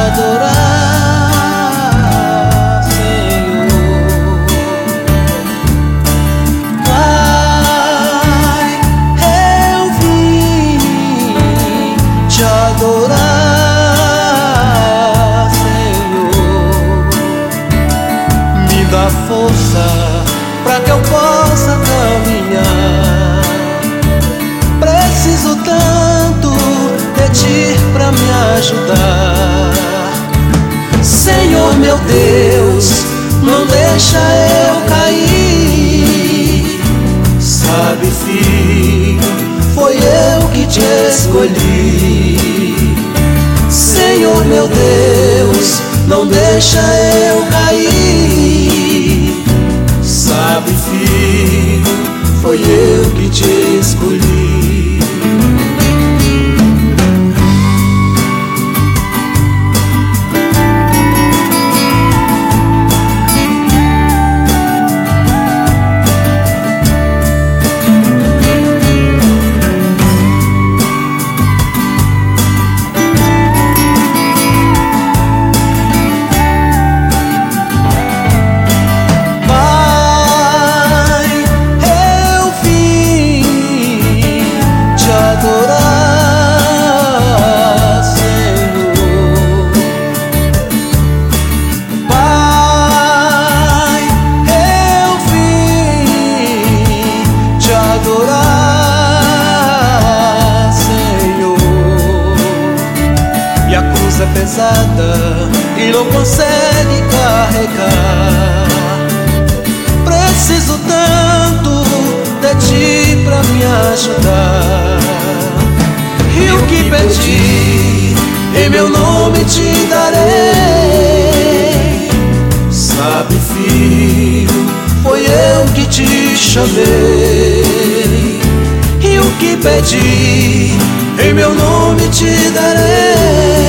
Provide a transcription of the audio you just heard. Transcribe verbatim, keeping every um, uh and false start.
adorar, Senhor. Pai, eu vim te adorar, Senhor. Me dá força pra que eu possa caminhar. Preciso tanto de ti pra me ajudar. Senhor meu Deus, não deixa eu cair. Sabe, filho, foi eu que te escolhi. Senhor meu Deus, não deixa eu cair. Sabe, filho, foi eu que te escolhi. É pesada e não consegue carregar. Preciso tanto de ti pra me ajudar. E o que pedi, em meu nome te darei. Sabe, filho, foi eu que te chamei. E o que pedi, em meu nome te darei.